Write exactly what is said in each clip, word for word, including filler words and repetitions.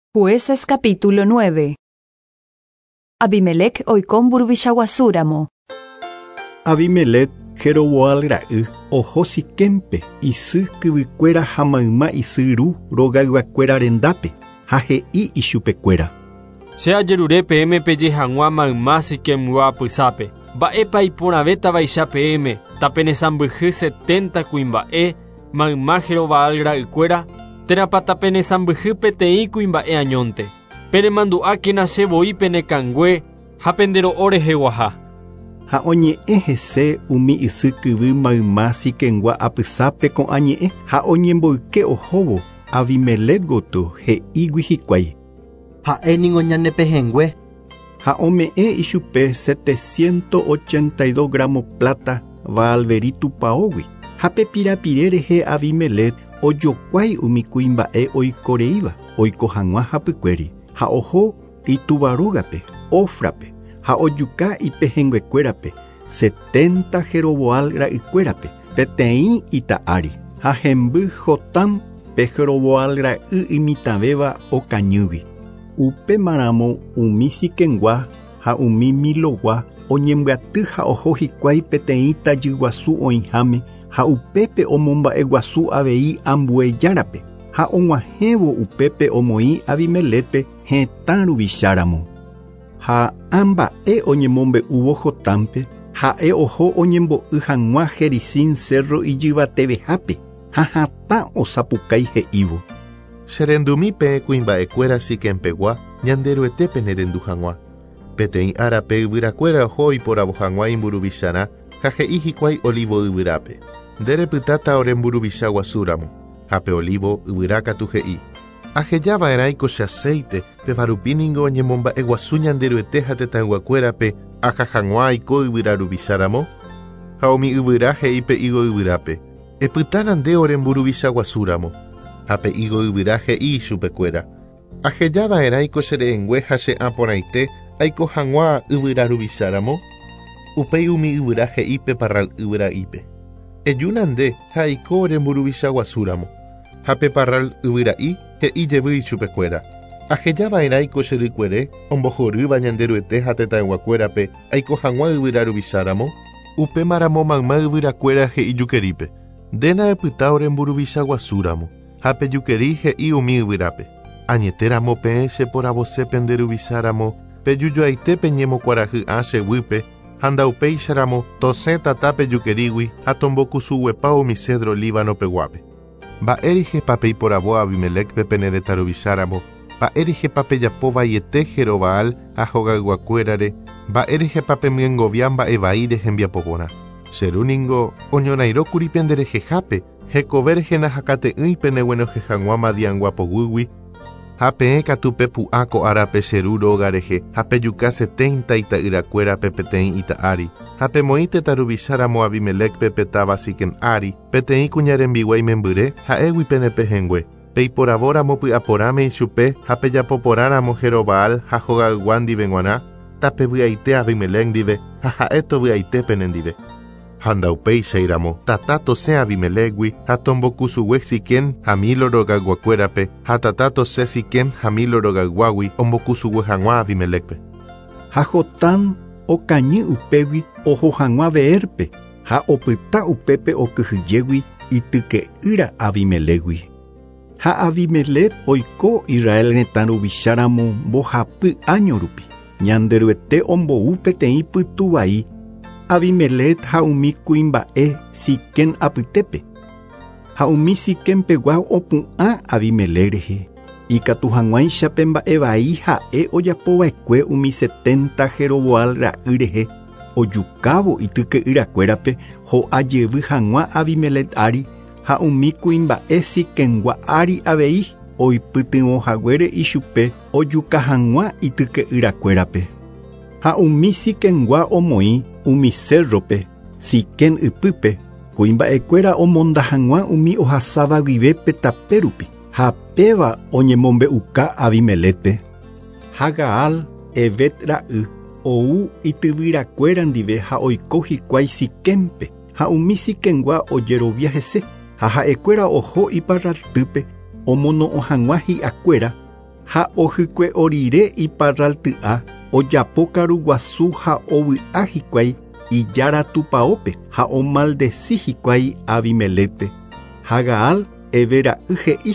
Jueces capítulo nueve. Abimelech oikó mburuvichaguasúramo. Abimelech Jeroboal ra'y oho Siquempe isy kyvykuéra ha mayma isyru rogayguakuéra rendápe ha he'i ichupekuéra. Che ajerure peẽme peje hag̃ua mayma Siquemgua apysápe. Mba'épa iporãvéta vaicha peẽme tapenesãmbyhy setenta kuimba'e mayma Jeroboal ra'ykuéra térãpa tapenesãmbyhy peteĩ kuimba'e añónte. Peremandu'ákena che voi penekangue ha pendero'o reheg̃uaha. Ha oñe'ẽ hese umi isy kyvy mayma Siquemgua apysápe ko'ãñe'ẽ ha oñemboyke ohóvo Abimelech gotyo he'ígui hikuái. Ha'éniko ñane pehengue. Ha ome'ẽ ichupe setecientos ochenta y dos gramos plata Baalberi tupaógui. Ha pepirapire rehe Abimelech ojokuái umi kuimba'e oikoreíva oiko hag̃ua hapykuéri ha oho ituvarógape Ofrape ha ojuka ipehenguekuérape setenta Jeroboal ra'ykuérape peteĩ ita'ári ha hemby Jotam pe Jeroboal ra'y imitãvéva okañýgui. Upemaramo umi Siquemgua ha umi Milogua oñembyaty ha oho hikuái peteĩ tajy oĩháme ha upépe omomba'eguasu avei ambuejárape ha og̃uahẽvo upépe omoĩ Abimelechpe hetã ruvicharamo. Ha amba'e oñemombe'úvo Jotampe ha'e oho oñembo'y hag̃ua Jericín cerro ijyvatevehápe ha hatã osapukái he'ívo. Cherendumípe kuimba'ekuéra Siquempegua ñanderuetépe nerendu hag̃ua. Peteĩ árape yvyrakuéra oho iporavo hag̃ua imburuvicharã ha he'i hikuái Olivo yvyrápe. Nderepytáta ore mburuvichaguasúramo. Ha pe Olivo yvyra katu he'i. Ahejava'erãiko che aceite pevarupíniko oñemomba'eguasu ñanderuete ha tetãyguakuérape aha hag̃ua aiko yvyra ruvicharamo. Ha umi yvyra he'i pe Higo yvyrápe. Epytána nde ore mburuvichaguasúramo. Ha pe Higo yvyra he'i ichupekuéra. Ahejava'erãiko che re'engue ha che aporãite aiko hag̃ua yvyra ruvicharamo. Upéi umi yvyra he'i pe Parral yvyra'ípe. Ejúna nde ha aiko ore mburuvichaguasúramo. Ha pe Parral yvyra'i he'ijevy ichupekuéra. Ahejava'erãiko che rykuere ombohorýva ñanderuete ha tetãyguakuérape aiko hag̃ua yvyra ruvicharamo. Upémaramo mayma yvyrakuéra he'i jukerípe. Ndéna epyta ore mburuvichaguasúramo. Ha pe jukeri he'i umi yvyrápe. Añetéramo peẽ che poravosépe nderuvicharamo pe jujoaite peñemokuarahy'ã chevýpe ha ndaupéicharamo tosẽ tata pe jukerígui ha tombokusuguepa umi cedro Líbano peguápe. Mba'érijepa iporavo Abimelech pe penereta ruvicharamo. Mba'érijepa pejapo vaiete Jeroboal ha hogayguakuérare. Mba'érijepa pemyengovia mba'evai rehembiapo porã. Cherúningo oñonairõkuri penderehehápe hekove rehẽna hakate'ỹi peneguenohe hag̃ua Madiãnguapogýgui. Ha peẽ katu pe pu'ã ko árape cheru róga rehe ha pejuka setenta ita'yrakuéra pe peteĩ ita'ári. Ha pemoĩ tetaruvicharamo Abimelech pe petáva Siquem ári peteĩ kuñarembiguái membyre ha'égui pene pehengue. Peiporavóramo py'aporãme ichupe ha pejapoporãramo Jeroboal ha hogaygua ndive g̃uarã tapevy'aite Abimelech ndive ha ha'e tovy'aite penendive. Ha ndaupéichairamo tata tosẽ Abimelechgui ha tombokusugue Siquem ha Milo rogayguakuérape ha tata tosẽ Siquem ha Milo rogayguágui ombokusugue hag̃ua Abimelechpe. Ha Jotam okañy upégui oho hag̃ua Beérpe ha opyta upépe okyhyjégui ityke'ýra Abimelechgui. Ha Abimelech oiko Israel retã ruvicharamo mbohapy año rupi ñanderuete ombou peteĩ pytuvai Abimelech ha umi kuimba'e Siquem apytépe. Ha umi Siquempegua opu'ã Abimelech rehe. Ikatu hag̃uáichape mba'evai ha'e ojapova'ekue umi setenta Jeroboal ra'y rehe ojukávo ityke'yrakuérape ho'ajevy hag̃ua Abimelech ári ha umi kuimba'e Siquemgua ári avei oipytyvõhaguére ichupe ojuka hag̃ua ityke'yrakuérape. Ha umi Siquemgua omoĩ umi cerrope Siquem ypýpe kuimba'ekuéra omonda hag̃ua umi ohasáva guivépe tapérupi ha péva oñemombe'uka Abimelechpe. Ha Gaal Evet ra'y ou ityvyrakuéra ndive ha oiko hikuái Siquempe ha umi Siquemgua ojerovia hese ha ha'ekuéra oho iparraltýpe omono'õ hag̃ua hi'akuéra ha ohykue orire iparralty'a ojapo karuguasu ha ovy'a hikuái ijára tupaópe ha omaldeci hikuái Abimelekpe. Ha Gaal evera'y he'i: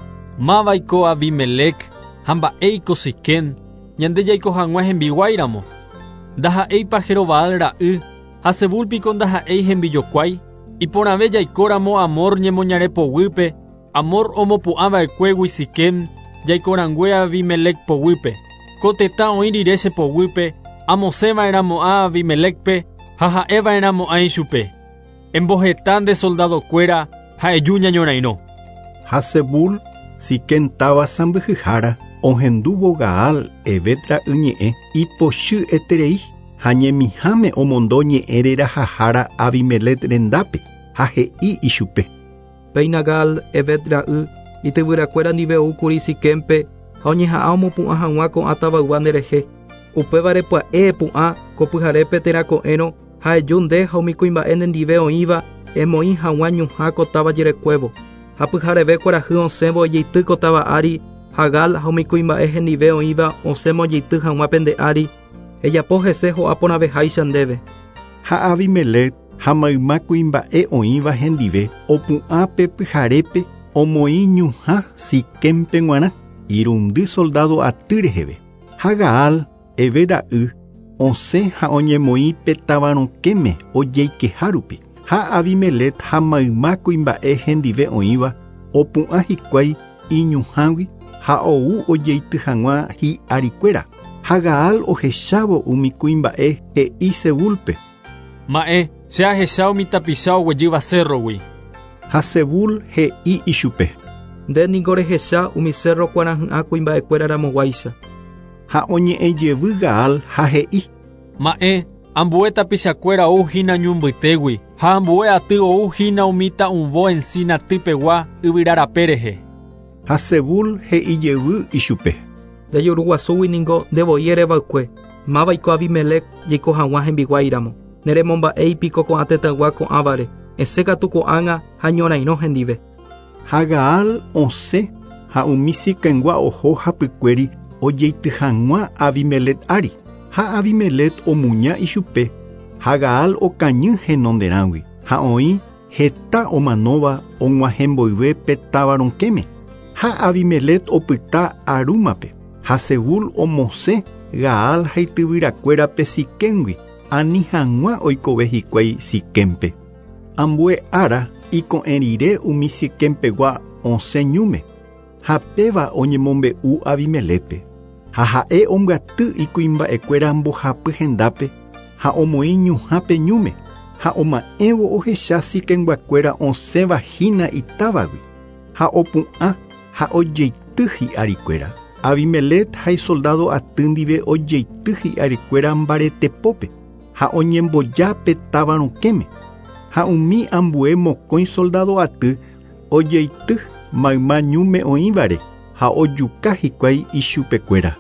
Mavaiko Abimelec, ha mba'éiko Siquem, ñande jaiko hag̃ua hembiguáiramo. Ndaha'éipa Jerobaal ra'y, ha Sebúlpiko ndaha'éi hembijokuái. Iporãve jaikóramo Amor ñemoñarepoguýpe, Amor omopu'ãva'ekuégui Siquem, jaikorangue Abimelec poguýpe. Ko tetã oĩ rire chepoguýpe, amosẽva'eramo'ã Abimelecpe, ha ha'eva'eramo'ã ichupe. Emboheta nde soldadokuéra ha eju ñañorairõ. Ha Sebul Siquem táva sãmbyhyhára ohendúvo Gaal Evet ra'y ñe'ẽ ipochy eterei ha ñemihãme omondo ñe'ẽ rerahahára Abimelec rendápe ha he'i ichupe: Péina Gaal Evet ra'y ityvyrakuéra ndive'úkuri Siquempe ha oñeha'ã omopu'ã hag̃ua ko'ã tavaygua nderehe. Upévare pya'e pu'ã ko pyharépe terako'ẽrõ ha eju nde ha umi kuimba'e nendive oĩva emoĩ hag̃ua ñuhã ko táva jerekuévo. Ha pyhareve kuarahy osẽvo ojeity ko táva ári ha Gaal ha umi kuimba'e hendive oĩva osẽmo ojeity hag̃ua pende ári. Ejapo hese ho'a porãveháicha ndéve. Ha Abimelec ha mayma kuimba'e oĩva hendive opu'ã pe pyharépe omoĩ ñuhã Siquempe g̃uarã irundy soldado aty reheve. Ha Gaal eve ra'y osẽ ha oñemoĩ pe tavarokéme ojeikeha rupi. Ha Abimelec ha mayma kuimba'e hendive oĩva opu'ã hikuái iñuhãgui ha ou ojeity hag̃ua hi'arikuéra. Ha Gaal ohechávo umi kuimba'e he'i Sebúlpe: Ma'ẽ, che ahecha umi tapicha oguejýva cerrogui. Ha Sebul he'i ichupe: Nde niko rehecha umi cerro kuarahy'ã kuimba'ekuéra ramoguáicha. Ha oñe'ẽjevy Gaal ha he'i: Ma'ẽ, ambue tapichakuéra ouhína ñumbýtegui ha ambue aty ouhína umi ta'ũvo encina typegua yvyrárape rehe. Ha Sebul he'ijevy ichupe: Ndejuruguasúgui ningo ndevoi ereva'ekue. Mavaiko Abimelec jaiko hag̃ua hembiguáiramo. Neremomba'éipiko ko'ã tetãgua ko'ãvare. Esẽ katu ko'ág̃a ha ñorairõ hendive. Ha Gaal osẽ ha umi Siquemgua oho hapykuéri ojeity hag̃ua Abimelec ári. Ha Abimelec omuña ichupe. Ha Gaal okañy henonderãgui ha oĩ heta omanóva og̃uahẽmboyve pe tavarokéme. Ha Abimelec opyta arúmape. Ha Sebul omosẽ Gaal ha ityvyrakuéra pe Siquemgui ani hag̃ua oikove hikuái Siquempe. Ambue ára iko'ẽ rire umi Siquempegua osẽ ñúme. Ha péva oñemombe'u Abimelecpe. Ha ha'e ombyaty ikuimba'ekuéra mbohapy hendápe ha omoĩ ñuhãpe ñúme. Ha oma'ẽvo ohecha Siquemguakuéra osẽvahína itávagui. Ha opu'ã ha ojeity hi'arikuéra. Abimelec ha isoldado aty ndive ojeity hi'arikuéra mbaretepópe ha oñemboja pe tavarokéme. Ha umi ambue mokõi soldado aty ojeity mayma ñúme oĩvare ha ojuka hikuái ichupekuéra.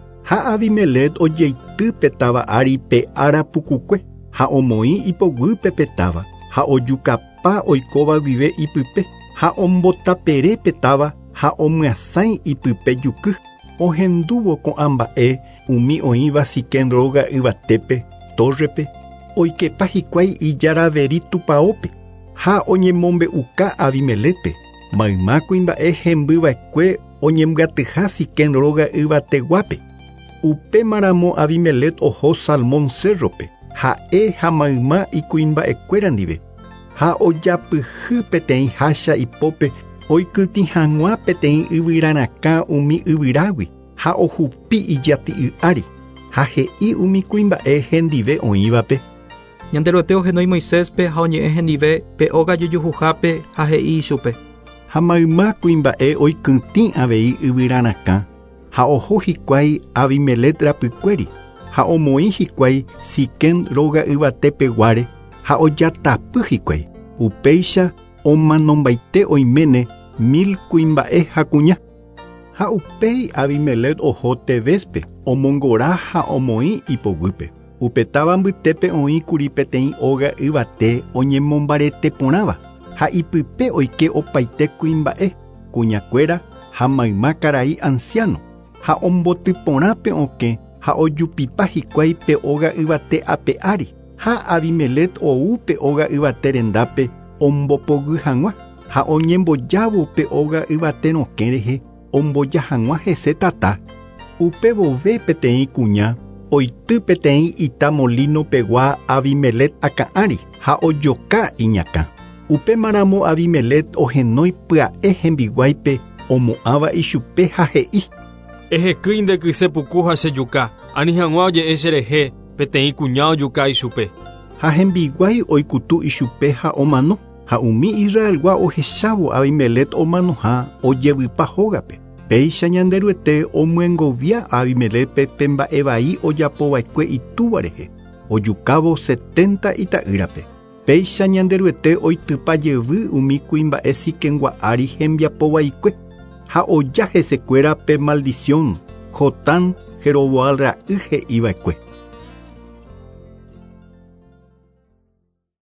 Ha Abimelec ojeity pe táva ári pe arapukukue ha omoĩ ipoguýpe pe táva ha ojukapa oikóva guive ipype ha ombotapere pe táva ha omyasãi ipype juky. Ohendúvo ko'ã mba'e umi oĩva Siquem róga yvatépe torrepe oikepa hikuái ijaraveri tupaópe ha oñemombe'uka Abimelecpe. Mayma kuimba'e hembyva'ekue oñembyatyha Siquem róga yvateguápe. Upémaramo Abimelec oho Salmón cerrope ha'e ha mayma ikuimba'ekuéra ndive ha ojapyhy peteĩ hácha ipópe oikytĩ hag̃ua peteĩ yvyrarakã umi yvyrágui ha ohupi ijaty'y ári ha he'i umi kuimba'e hendive oĩvape: Ñande ro'ete ohenói Moiséspe ha oñe'ẽ hendive pe óga jujuhápe ha he'i ichupe: Ha mayma kuimba'e oikytĩ avei yvyrarakã ha oho hikuái Abimelec rapykuéri ha omoĩ hikuái Siquem róga yvatepeguáre ha ojatapy hikuái. Upéicha omanombaite oiméne mil kuimba'e ha kuña. Ha upéi Abimelec oho Tebéspe omongora ha omoĩ ipoguýpe. Upetáva mbytépe oĩkuri peteĩ óga yvate oñemombarete porãva ha ipype oike opaite kuimba'e kuñakuéra ha mayma karai anciano ha ombotyporã pe okẽ ha ojupipa hikuái pe óga yvate ape ári. Ha Abimelec ou pe óga yvate rendápe ombopogy hag̃ua ha oñembojávo pe óga yvate rokẽ rehe omboja hag̃ua hese tata. Upe vove peteĩ kuña oity peteĩ ita molino pegua Abimelec akã'ári ha ojoka iñakã. Upe maramo Abimelec ohenói pya'e hembiguáipe omo'ãva ichupe ha he'i: Ehekýi ndekyse puku ha chejuka, ani hag̃ua oje'e cherehe peteĩ kuña ojuka ichupe. Ha hembiguái oikutu ichupe ha omano. Ha umi Israelgua ohechávo Abimelec omanohã ojevypa hógape. Péicha ñande ryete omyengovia Abimelec pe mba'e vai ojapova'ekue itúva rehe. Ojukávo setenta ita'ýrape. Péicha ñande ryete oitypa jevy umi kuimba'e Siquengua'ári hembiapovaikue. Ha oja hesekuéra pe maldición Jotán Jeroboam ra'y he'íva'ekue.